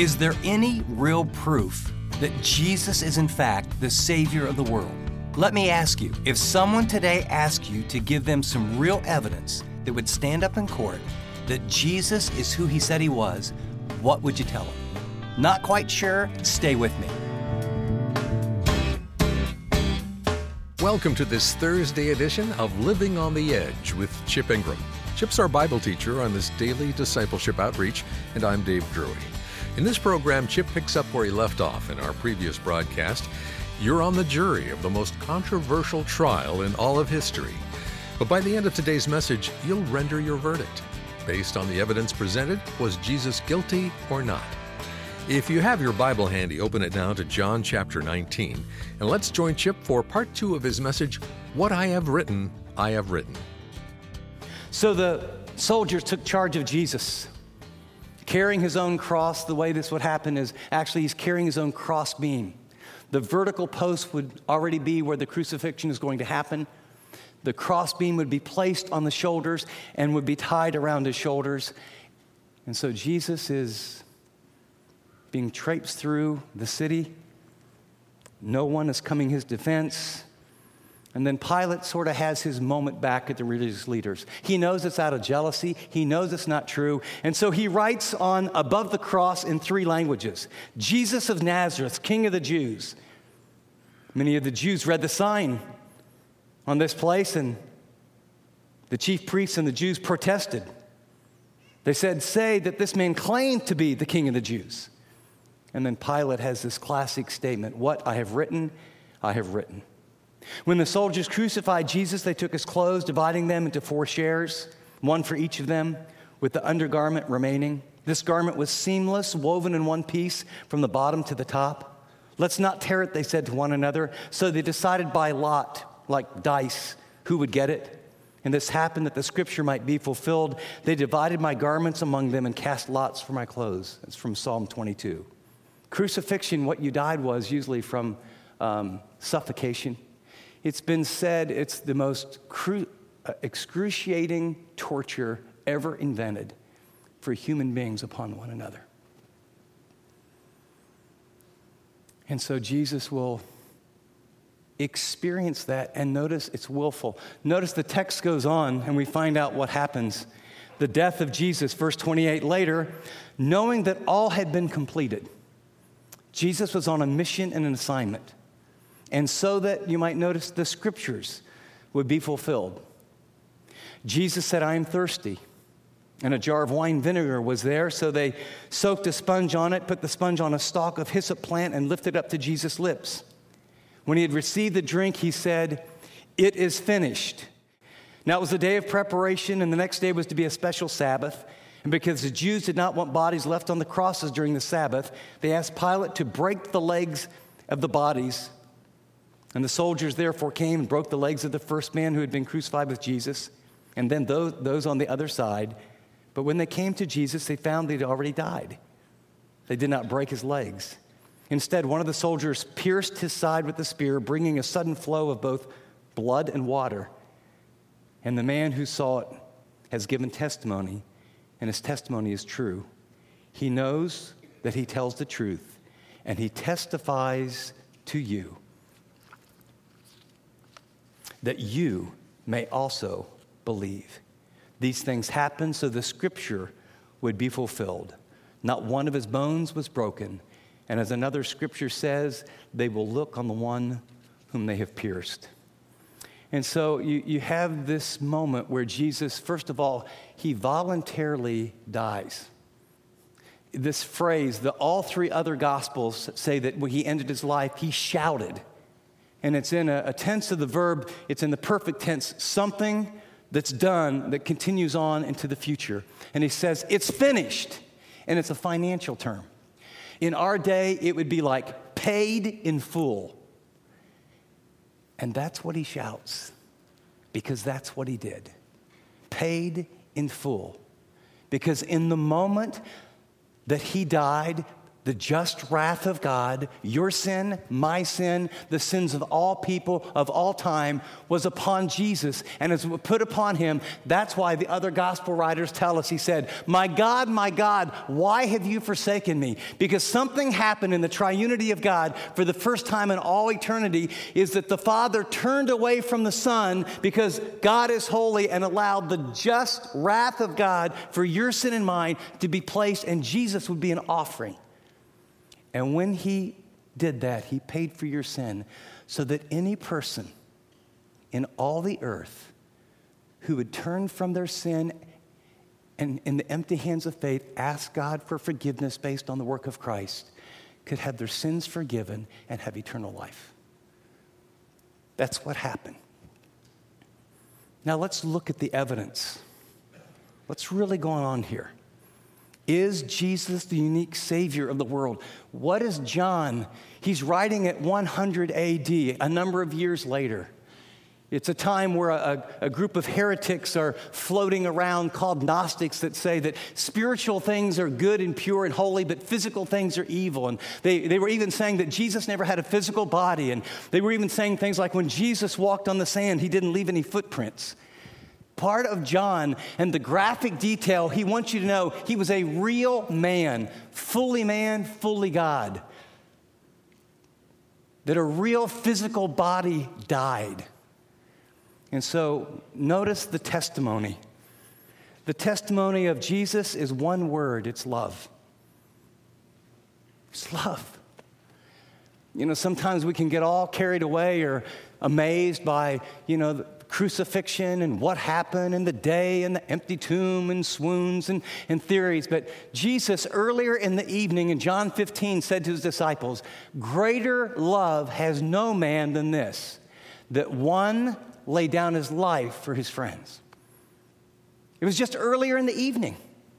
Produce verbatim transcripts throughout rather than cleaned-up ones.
Is there any real proof that Jesus is in fact the Savior of the world? Let me ask you, if someone today asked you to give them some real evidence that would stand up in court that Jesus is who he said he was, what would you tell them? Not quite sure? Stay with me. Welcome to this Thursday edition of Living on the Edge with Chip Ingram. Chip's our Bible teacher on this daily discipleship outreach, and I'm Dave Drury. In this program, Chip picks up where he left off in our previous broadcast. You're on the jury of the most controversial trial in all of history. But by the end of today's message, you'll render your verdict. Based on the evidence presented, was Jesus guilty or not? If you have your Bible handy, open it now to John chapter nineteen. And let's join Chip for part two of his message, What I Have Written, I Have Written. So the soldiers took charge of Jesus, carrying his own cross. The way this would happen is actually he's carrying his own cross beam. The vertical post would already be where the crucifixion is going to happen. The cross beam would be placed on the shoulders and would be tied around his shoulders. And so Jesus is being traipsed through the city. No one is coming his defense. And then Pilate sort of has his moment back at the religious leaders. He knows it's out of jealousy. He knows it's not true. And so he writes on above the cross in three languages, Jesus of Nazareth, King of the Jews. Many of the Jews read the sign on this place, and the chief priests and the Jews protested. They said, say that this man claimed to be the King of the Jews. And then Pilate has this classic statement, what I have written, I have written. When the soldiers crucified Jesus, they took his clothes, dividing them into four shares, one for each of them, with the undergarment remaining. This garment was seamless, woven in one piece from the bottom to the top. Let's not tear it, they said to one another. So they decided by lot, like dice, who would get it. And this happened that the scripture might be fulfilled. They divided my garments among them and cast lots for my clothes. That's from Psalm twenty-two. Crucifixion, what you died was usually from um, suffocation. It's been said it's the most cru- uh, excruciating torture ever invented for human beings upon one another. And so Jesus will experience that, and notice it's willful. Notice the text goes on, and we find out what happens. The death of Jesus, verse twenty-eight, later, knowing that all had been completed. Jesus was on a mission and an assignment. And so that you might notice the scriptures would be fulfilled. Jesus said, I am thirsty. And a jar of wine vinegar was there, so they soaked a sponge on it, put the sponge on a stalk of hyssop plant, and lifted it up to Jesus' lips. When he had received the drink, he said, it is finished. Now it was a day of preparation, and the next day was to be a special Sabbath. And because the Jews did not want bodies left on the crosses during the Sabbath, they asked Pilate to break the legs of the bodies. And the soldiers therefore came and broke the legs of the first man who had been crucified with Jesus, and then those, those on the other side. But when they came to Jesus, they found that he'd already died. They did not break his legs. Instead, one of the soldiers pierced his side with the spear, bringing a sudden flow of both blood and water. And the man who saw it has given testimony, and his testimony is true. He knows that he tells the truth, and he testifies to you, that you may also believe. These things happened so the scripture would be fulfilled. Not one of his bones was broken. And as another scripture says, they will look on the one whom they have pierced. And so you, you have this moment where Jesus, first of all, he voluntarily dies. This phrase, the all three other gospels say that when he ended his life, he shouted. And it's in a, a tense of the verb, it's in the perfect tense, something that's done that continues on into the future. And he says, it's finished. And it's a financial term. In our day, it would be like paid in full. And that's what he shouts, because that's what he did. Paid in full. Because in the moment that he died, The just wrath of God, your sin, my sin, the sins of all people of all time, was upon Jesus and is put upon him. That's why the other gospel writers tell us, he said, my God, my God, why have you forsaken me? Because something happened in the triunity of God for the first time in all eternity, is that the Father turned away from the Son because God is holy and allowed the just wrath of God for your sin and mine to be placed, and Jesus would be an offering. And when he did that, he paid for your sin so that any person in all the earth who would turn from their sin and in the empty hands of faith ask God for forgiveness based on the work of Christ could have their sins forgiven and have eternal life. That's what happened. Now let's look at the evidence. What's really going on here? Is Jesus the unique Savior of the world? What is John? He's writing at one hundred A D, a number of years later. It's a time where a, a group of heretics are floating around called Gnostics that say that spiritual things are good and pure and holy, but physical things are evil. And they, they were even saying that Jesus never had a physical body. And they were even saying things like when Jesus walked on the sand, he didn't leave any footprints. Part of John and the graphic detail, he wants you to know he was a real man, fully man, fully God. That a real physical body died. And so notice the testimony. The testimony of Jesus is one word, it's love. It's love. You know, sometimes we can get all carried away or amazed by, you know, the crucifixion and what happened and the day and the empty tomb and swoons and, and theories. But Jesus earlier in the evening in John fifteen said to his disciples, greater love has no man than this, that one lay down his life for his friends. It was just earlier in the evening.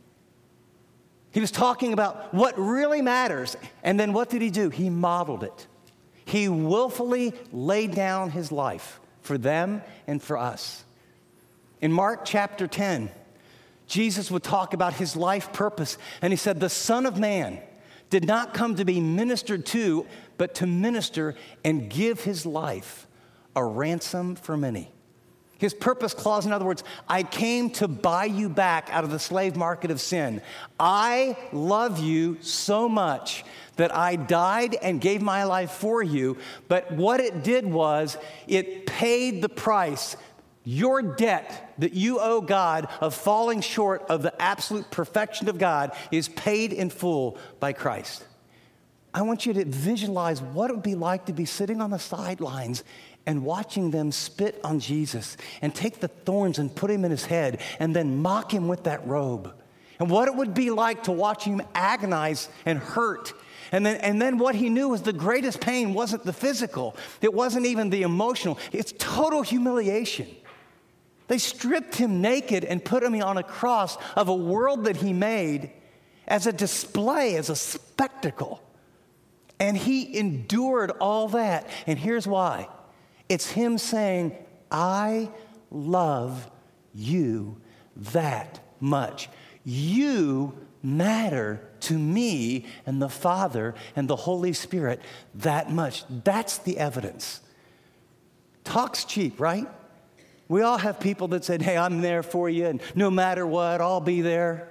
He was talking about what really matters. And then what did he do? He modeled it. He willfully laid down his life for them and for us. In Mark chapter ten, Jesus would talk about his life purpose. And he said, the Son of Man did not come to be ministered to, but to minister and give his life a ransom for many. His purpose clause, in other words, I came to buy you back out of the slave market of sin. I love you so much that I died and gave my life for you. But what it did was it paid the price. Your debt that you owe God of falling short of the absolute perfection of God is paid in full by Christ. I want you to visualize what it would be like to be sitting on the sidelines and watching them spit on Jesus and take the thorns and put him in his head and then mock him with that robe. And what it would be like to watch him agonize and hurt. And then, and then what he knew was the greatest pain wasn't the physical. It wasn't even the emotional. It's total humiliation. They stripped him naked and put him on a cross of a world that he made as a display, as a spectacle. And he endured all that. And here's why. It's him saying, I love you that much. You matter to me and the Father and the Holy Spirit that much. That's the evidence. Talk's cheap, right? We all have people that said, hey, I'm there for you, and no matter what, I'll be there.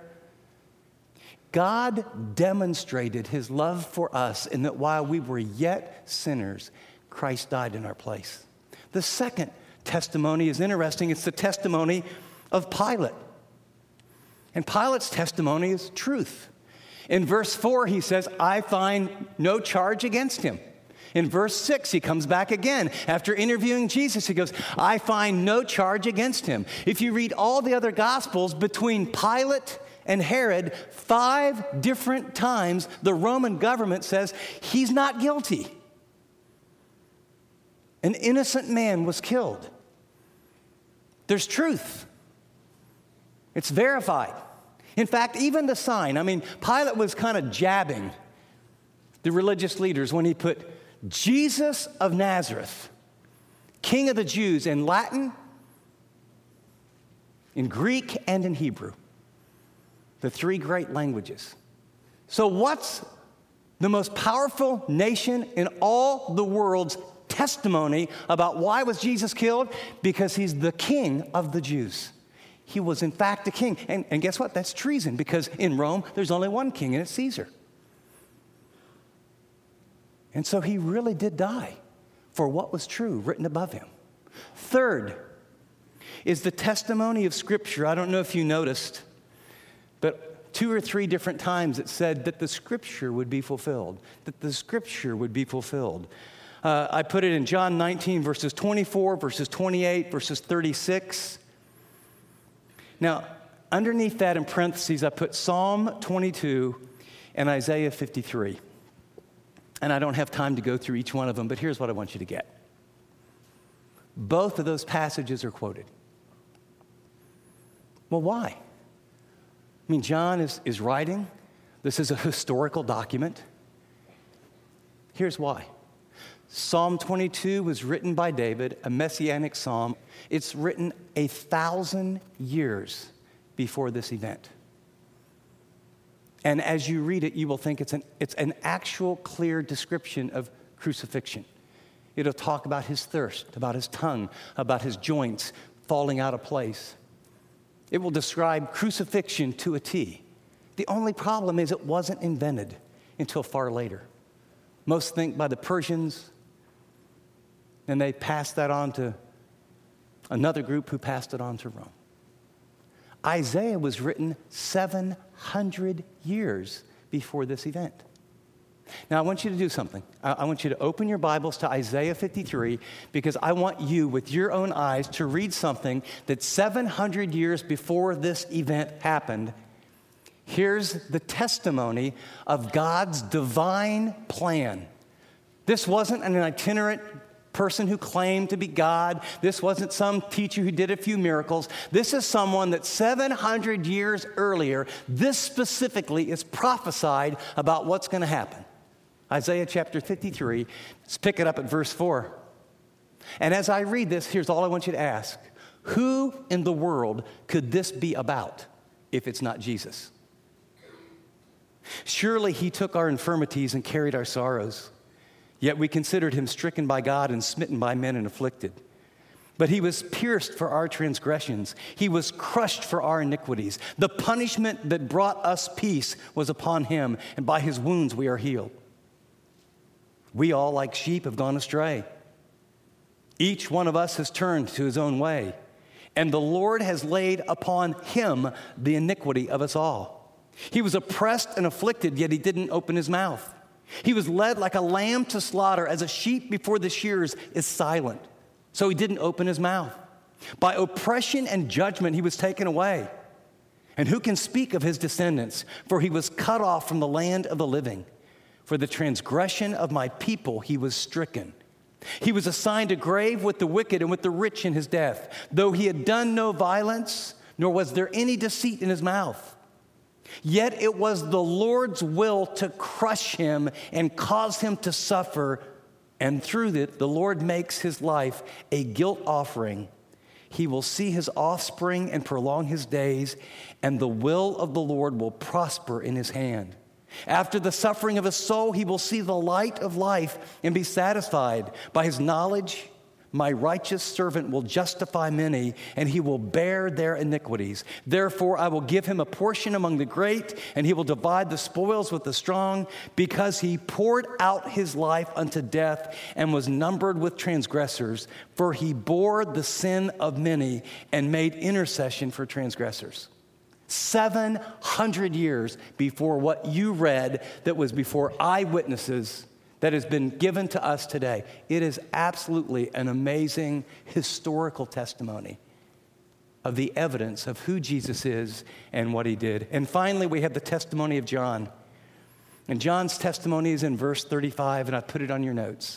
God demonstrated his love for us in that while we were yet sinners, Christ died in our place. The second testimony is interesting. It's the testimony of Pilate. And Pilate's testimony is truth. In verse four, he says, I find no charge against him. In verse six, he comes back again. After interviewing Jesus, he goes, I find no charge against him. If you read all the other Gospels, between Pilate and Herod, five different times the Roman government says he's not guilty. An innocent man was killed. There's truth. It's verified. In fact, even the sign, I mean, Pilate was kind of jabbing the religious leaders when he put Jesus of Nazareth, King of the Jews, in Latin, in Greek, and in Hebrew. The three great languages. So what's the most powerful nation in all the world's testimony about why was Jesus killed? Because he's the king of the Jews. He was in fact a king. And, and guess what? That's treason, because in Rome, there's only one king, and it's Caesar. And so he really did die for what was true, written above him. Third is the testimony of Scripture. I don't know if you noticed, but two or three different times it said that the Scripture would be fulfilled, that the Scripture would be fulfilled. Uh, I put it in John nineteen, verses twenty-four, verses twenty-eight, verses thirty-six. Now, underneath that in parentheses, I put Psalm twenty-two and Isaiah fifty-three. And I don't have time to go through each one of them, but here's what I want you to get. Both of those passages are quoted. Well, why? I mean, John is, is writing. This is a historical document. Here's why. Psalm twenty-two was written by David, a messianic psalm. It's written a thousand years before this event. And as you read it, you will think it's an, it's an actual clear description of crucifixion. It'll talk about his thirst, about his tongue, about his joints falling out of place. It will describe crucifixion to a T. The only problem is it wasn't invented until far later. Most think by the Persians, and they passed that on to another group who passed it on to Rome. Isaiah was written seven hundred years before this event. Now, I want you to do something. I, I want you to open your Bibles to Isaiah fifty-three, because I want you, with your own eyes, to read something that seven hundred years before this event happened. Here's the testimony of God's divine plan. This wasn't an itinerant person who claimed to be God. This wasn't some teacher who did a few miracles. This is someone that seven hundred years earlier, this specifically is prophesied about what's going to happen. Isaiah chapter fifty-three, let's pick it up at verse four. And as I read this, here's all I want you to ask. Who in the world could this be about if it's not Jesus? Surely he took our infirmities and carried our sorrows. Yet we considered him stricken by God and smitten by men and afflicted. But he was pierced for our transgressions. He was crushed for our iniquities. The punishment that brought us peace was upon him, and by his wounds we are healed. We all, like sheep, have gone astray. Each one of us has turned to his own way, and the Lord has laid upon him the iniquity of us all. He was oppressed and afflicted, yet he didn't open his mouth. He was led like a lamb to slaughter, as a sheep before the shearers is silent. So he didn't open his mouth. By oppression and judgment he was taken away. And who can speak of his descendants? For he was cut off from the land of the living. For the transgression of my people he was stricken. He was assigned a grave with the wicked and with the rich in his death, though he had done no violence, nor was there any deceit in his mouth. Yet it was the Lord's will to crush him and cause him to suffer, and through it the Lord makes his life a guilt offering. He will see his offspring and prolong his days, and the will of the Lord will prosper in his hand. After the suffering of his soul, he will see the light of life and be satisfied. By his knowledge, my righteous servant will justify many, and he will bear their iniquities. Therefore, I will give him a portion among the great, and he will divide the spoils with the strong, because he poured out his life unto death and was numbered with transgressors. For he bore the sin of many and made intercession for transgressors. Seven hundred years before what you read that was before eyewitnesses that has been given to us today. It is absolutely an amazing historical testimony of the evidence of who Jesus is and what he did. And finally, we have the testimony of John. And John's testimony is in verse thirty-five, and I put it on your notes.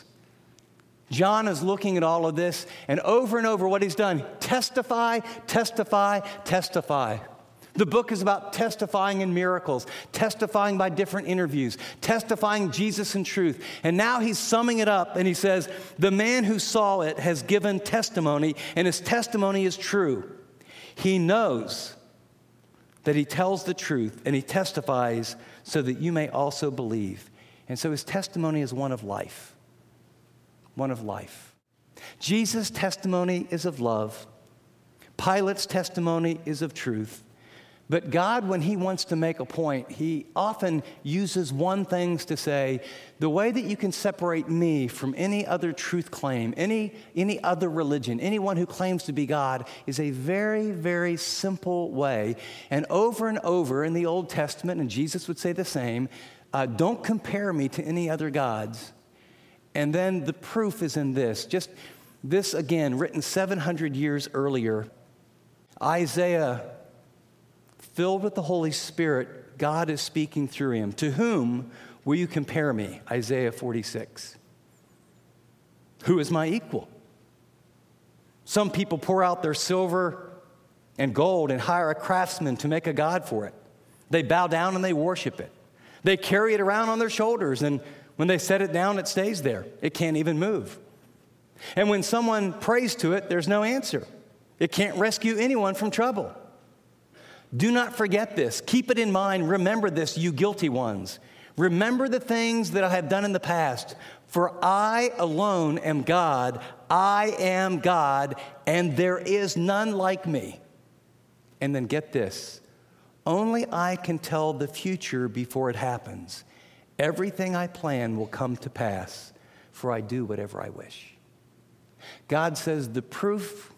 John is looking at all of this, and over and over what he's done, testify, testify, testify. The book is about testifying in miracles, testifying by different interviews, testifying Jesus in truth. And now he's summing it up, and he says, the man who saw it has given testimony, and his testimony is true. He knows that he tells the truth, and he testifies so that you may also believe. And so his testimony is one of life. One of life. Jesus' testimony is of love. Pilate's testimony is of truth. But God, when he wants to make a point, he often uses one thing to say, the way that you can separate me from any other truth claim, any, any other religion, anyone who claims to be God, is a very, very simple way. And over and over in the Old Testament, and Jesus would say the same, uh, don't compare me to any other gods. And then the proof is in this. Just this, again, written seven hundred years earlier. Isaiah, filled with the Holy Spirit, God is speaking through him. To whom will you compare me? Isaiah forty-six. Who is my equal? Some people pour out their silver and gold and hire a craftsman to make a god for it. They bow down and they worship it. They carry it around on their shoulders, and when they set it down, it stays there. It can't even move. And when someone prays to it, there's no answer. It can't rescue anyone from trouble. Do not forget this. Keep it in mind. Remember this, you guilty ones. Remember the things that I have done in the past. For I alone am God. I am God, and there is none like me. And then get this. Only I can tell the future before it happens. Everything I plan will come to pass, for I do whatever I wish. God says the proof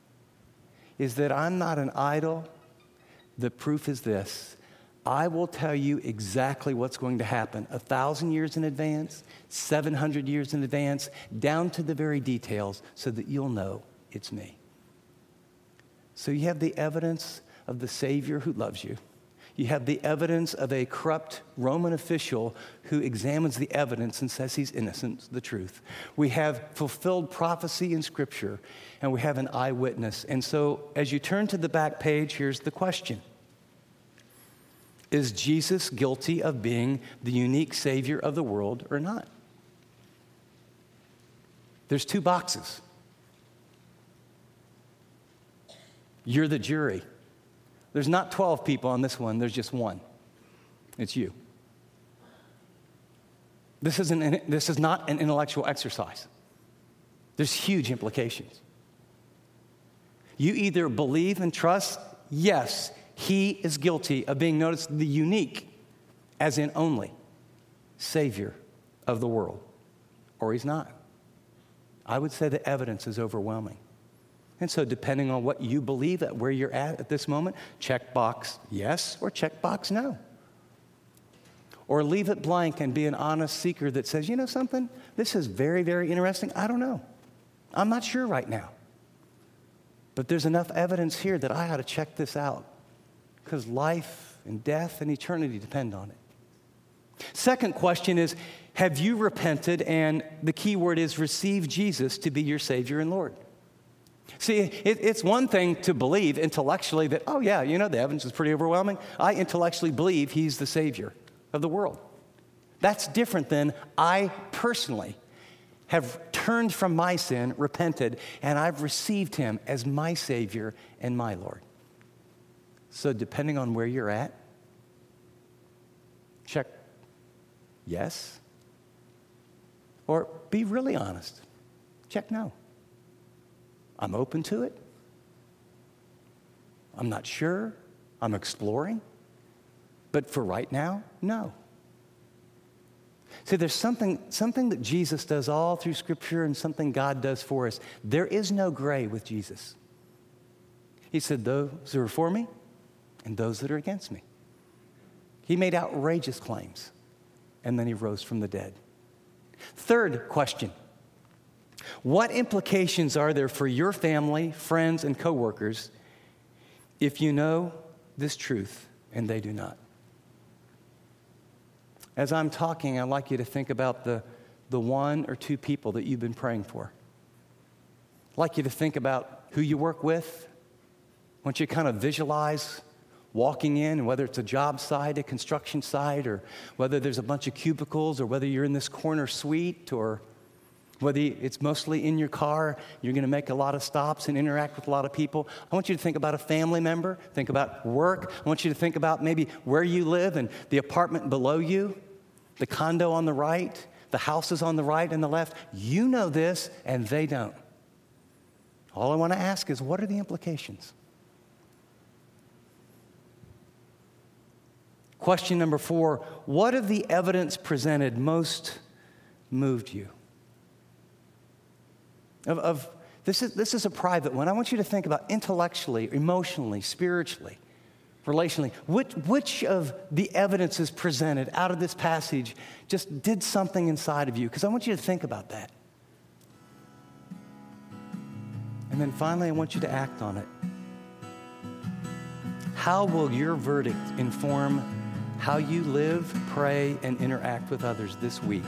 is that I'm not an idol. The proof is this. I will tell you exactly what's going to happen a thousand years in advance, seven hundred years in advance, down to the very details so that you'll know it's me. So you have the evidence of the Savior who loves you. You have the evidence of a corrupt Roman official who examines the evidence and says he's innocent, the truth. We have fulfilled prophecy in Scripture, and we have an eyewitness. And so as you turn to the back page, here's the question. Is Jesus guilty of being the unique Savior of the world or not? There's two boxes. You're the jury. There's not twelve people on this one. There's just one. It's you. This isn't, this is not an intellectual exercise. There's huge implications. You either believe and trust, yes, he is guilty of being noticed the unique, as in only, Savior of the world, or he's not. I would say the evidence is overwhelming. And so depending on what you believe, at where you're at at this moment, check box yes or check box no. Or leave it blank and be an honest seeker that says, you know something, this is very, very interesting. I don't know. I'm not sure right now. But there's enough evidence here that I ought to check this out because life and death and eternity depend on it. Second question is, have you repented? And the key word is receive Jesus to be your Savior and Lord. See, it, it's one thing to believe intellectually that, oh yeah, you know, the evidence is pretty overwhelming. I intellectually believe he's the Savior of the world. That's different than I personally have turned from my sin, repented, and I've received him as my Savior and my Lord. So depending on where you're at, check yes, or be really honest, check no. I'm open to it. I'm not sure. I'm exploring. But for right now, no. See, there's something, something that Jesus does all through Scripture and something God does for us. There is no gray with Jesus. He said, those who are for me and those that are against me. He made outrageous claims, and then he rose from the dead. Third question. What implications are there for your family, friends, and coworkers if you know this truth and they do not? As I'm talking, I'd like you to think about the, the one or two people that you've been praying for. I'd like you to think about who you work with. I want you to kind of visualize walking in, whether it's a job site, a construction site, or whether there's a bunch of cubicles, or whether you're in this corner suite, or whether it's mostly in your car, you're going to make a lot of stops and interact with a lot of people. I want you to think about a family member, think about work. I want you to think about maybe where you live and the apartment below you. the condo on the right, the houses on the right and the left. You know this, and they don't. All I want to ask is, what are the implications? Question number four, what of the evidence presented most moved you? Of, of this is this is a private one. I want you to think about intellectually, emotionally, spiritually, relationally. Which which of the evidences presented out of this passage just did something inside of you? Because I want you to think about that. And then finally, I want you to act on it. How will your verdict inform how you live, pray, and interact with others this week?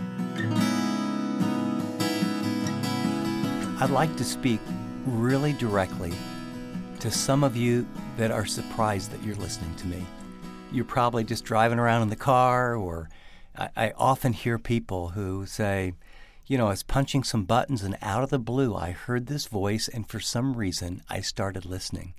I'd like to speak really directly to some of you that are surprised that you're listening to me. You're probably just driving around in the car, or I, I often hear people who say, you know, I was punching some buttons and out of the blue I heard this voice, and for some reason I started listening.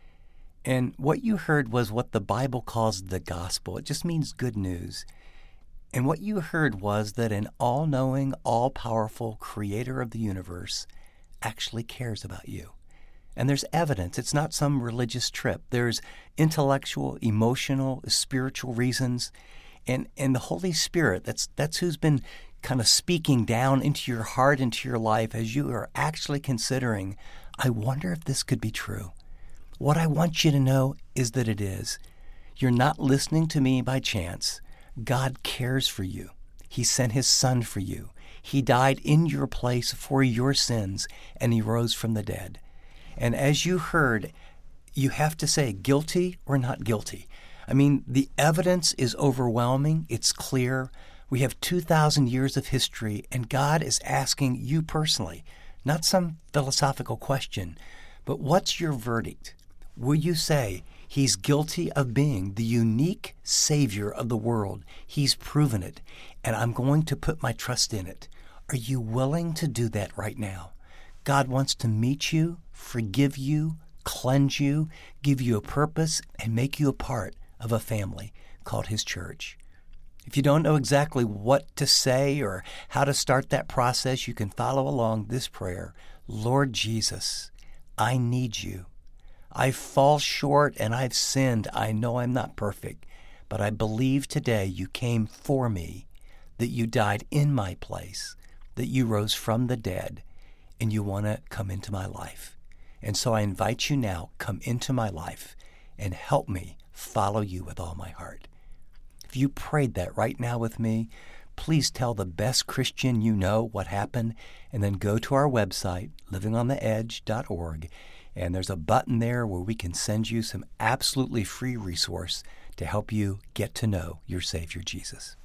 And what you heard was what the Bible calls the gospel. It just means good news. And what you heard was that an all-knowing, all-powerful creator of the universe actually cares about you. And there's evidence. It's not some religious trip. There's intellectual, emotional, spiritual reasons. And and the Holy Spirit, that's that's who's been kind of speaking down into your heart, into your life, as you are actually considering, I wonder if this could be true. What I want you to know is that it is. You're not listening to me by chance. God cares for you. He sent his son for you. He died in your place for your sins, and he rose from the dead. And as you heard, you have to say guilty or not guilty. I mean, the evidence is overwhelming. It's clear. We have two thousand years of history, and God is asking you personally, not some philosophical question, but what's your verdict? Will you say, he's guilty of being the unique Savior of the world? He's proven it, and I'm going to put my trust in it. Are you willing to do that right now? God wants to meet you, forgive you, cleanse you, give you a purpose, and make you a part of a family called his church. If you don't know exactly what to say or how to start that process, you can follow along this prayer. Lord Jesus, I need you. I fall short and I've sinned. I know I'm not perfect, but I believe today you came for me, that you died in my place, that you rose from the dead, and you want to come into my life. And so I invite you now, come into my life and help me follow you with all my heart. If you prayed that right now with me, please tell the best Christian you know what happened, and then go to our website, living on the edge dot org, and there's a button there where we can send you some absolutely free resource to help you get to know your Savior Jesus.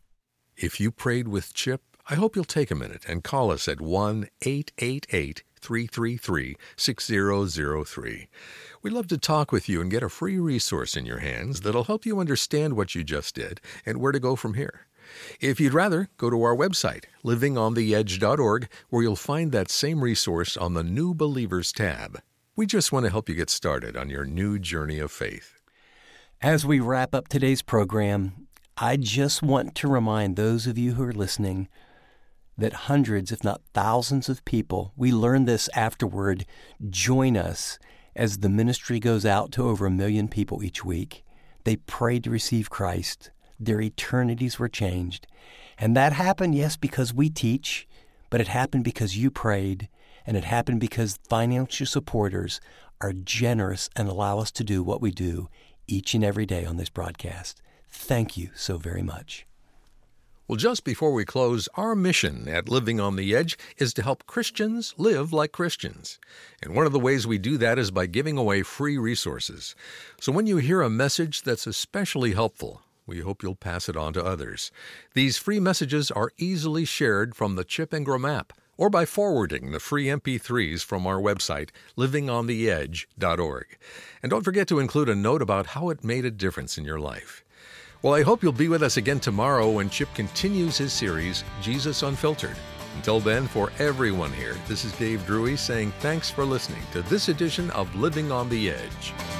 If you prayed with Chip, I hope you'll take a minute and call us at one eight eight eight, three three three, six zero zero three. We'd love to talk with you and get a free resource in your hands that'll help you understand what you just did and where to go from here. If you'd rather, go to our website, living on the edge dot org, where you'll find that same resource on the New Believers tab. We just want to help you get started on your new journey of faith. As we wrap up today's program, I just want to remind those of you who are listening that hundreds, if not thousands of people, we learned this afterward, join us as the ministry goes out to over a million people each week. They prayed to receive Christ. Their eternities were changed. And that happened, yes, because we teach, but it happened because you prayed, and it happened because financial supporters are generous and allow us to do what we do each and every day on this broadcast. Thank you so very much. Well, just before we close, our mission at Living on the Edge is to help Christians live like Christians. And one of the ways we do that is by giving away free resources. So when you hear a message that's especially helpful, we hope you'll pass it on to others. These free messages are easily shared from the Chip Ingram app or by forwarding the free M P threes from our website, living on the edge dot org. And don't forget to include a note about how it made a difference in your life. Well, I hope you'll be with us again tomorrow when Chip continues his series, Jesus Unfiltered. Until then, for everyone here, this is Dave Drury saying thanks for listening to this edition of Living on the Edge.